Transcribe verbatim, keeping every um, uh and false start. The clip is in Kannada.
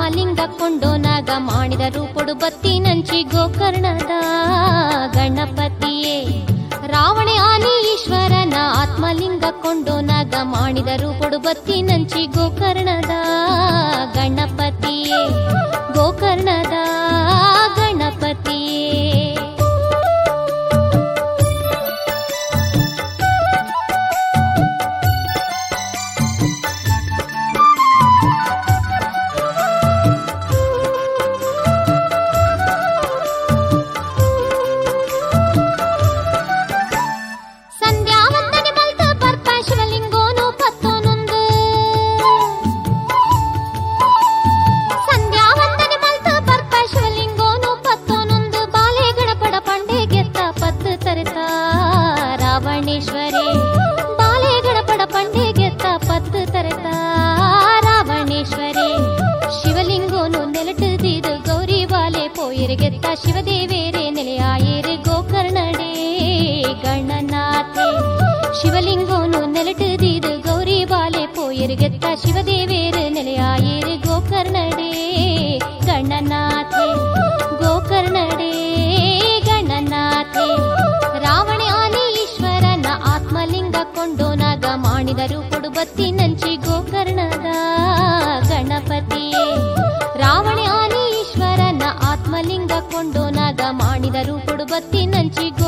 ಆತ್ಮಲಿಂಗ ಕೊಂಡೋನಾಗ ಮಾಡಿದ ರೂಪೊಡು ಬತ್ತಿ ನಂಚಿ ಗೋಕರ್ಣದ ಗಣಪತಿಯೇ ರಾವಣೆ ಆನಿ ಈಶ್ವರನ ಆತ್ಮಲಿಂಗ ಕೊಂಡೋನಾಗ ಮಾಡಿದ ರೂಪೊಡು ಬತ್ತಿ ನಂಚಿ ಗೋಕರ್ಣದ ಗಣಪತಿಯೇ ಗೋಕರ್ಣದ ಗಣಪತಿಯೇ ರಾವಣೇಶ್ವರೇ ಬಾಲೆ ಗಣಪಡ ಪಂಡೆಗೆತ್ತ ಪತ್ತು ತರತ ರಾವಣೇಶ್ವರೇ ಶಿವಲಿಂಗೋನು ನೆಲಟದಿದು ಗೌರಿ ಬಾಲೆ ಪೋಯರಿಗೆತ್ತ ಶಿವದೇವೇರೆ ನೆಲೆಯಾಯೇರೆ ಗೋಕರ್ಣಡೇ ಗಣನಾಥೆ ಶಿವಲಿಂಗೋನು ನೆಲಟದಿದು ಗೌರಿ ಬಾಲೆ ಪೋಯರಿಗೆತ್ತ ಶಿವದೇವೇರೆ ನೆಲೆಯಾಯೇರೆ ಗೋಕರ್ಣಡೇ ಗಣನಾಥೆ ಗೋಕರ್ಣಡೇ ಗಣನಾಥೆ ರಾವಣೆ ಆನೆ ಈಶ್ವರನ ಆತ್ಮಲಿಂಗ ಕೊಂಡೋನಾಗ ಮಾಡಿದ ರೂಪೊಡು ಬತ್ತಿ ನಂಚಿ ಗೋಕರ್ಣದ ಗಣಪತಿಯೇ ರಾವಣೆ ಆನೆ ಈಶ್ವರನ ಆತ್ಮಲಿಂಗ ಕೊಂಡೋನಾಗ ಮಾಡಿದ ರೂಪೊಡು ಬತ್ತಿ ನಂಚಿ